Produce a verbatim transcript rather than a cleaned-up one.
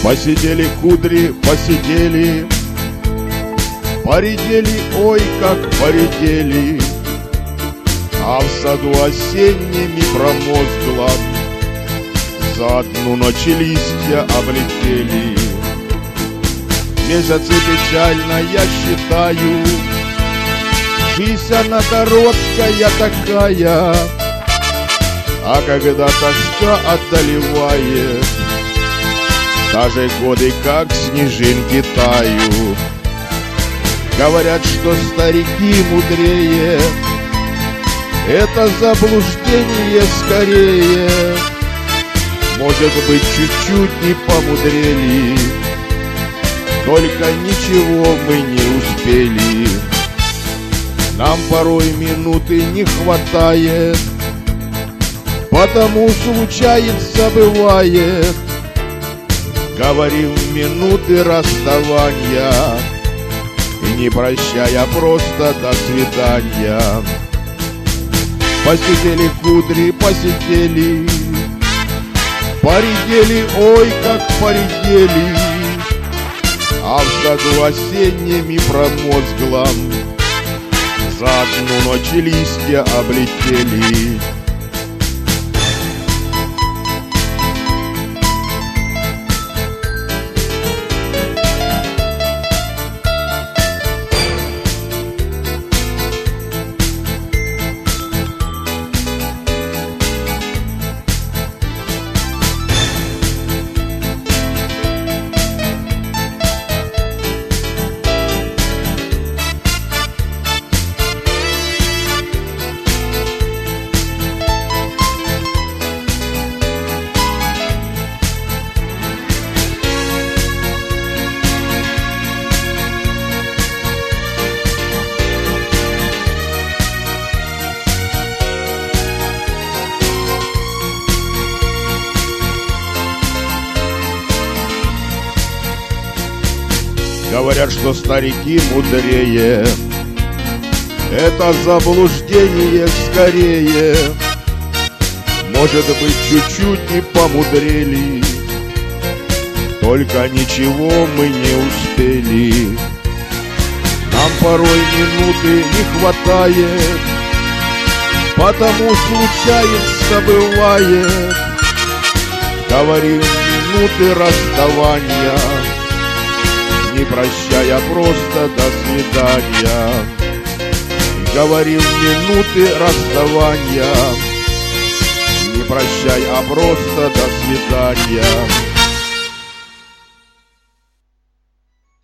Посидели кудри, посидели, поредели, ой, как поредели, а в саду осенними промозгло, за одну ночь листья облетели. Месяцы печально я считаю, жизнь она короткая такая, а когда тоска одолевает, даже годы как снежинки тают. Говорят, что старики мудрее, это заблуждение скорее. Может быть, чуть-чуть не помудрели, только ничего мы не успели. Нам порой минуты не хватает, потому случается, бывает, говорим в минуты расставания, и не прощая просто до свидания. Посидели кудри, посидели, поредели, ой, как поредели, а в саду осенними промозгло, за одну ночь листья облетели. Говорят, что старики мудрее, это заблуждение скорее. Может быть, чуть-чуть не помудрели, только ничего мы не успели. Нам порой минуты не хватает, потому случается, бывает, говорим минуты расставания, не прощая просто до свидания. Говорим минуты расставания, не прощай, а просто до свидания.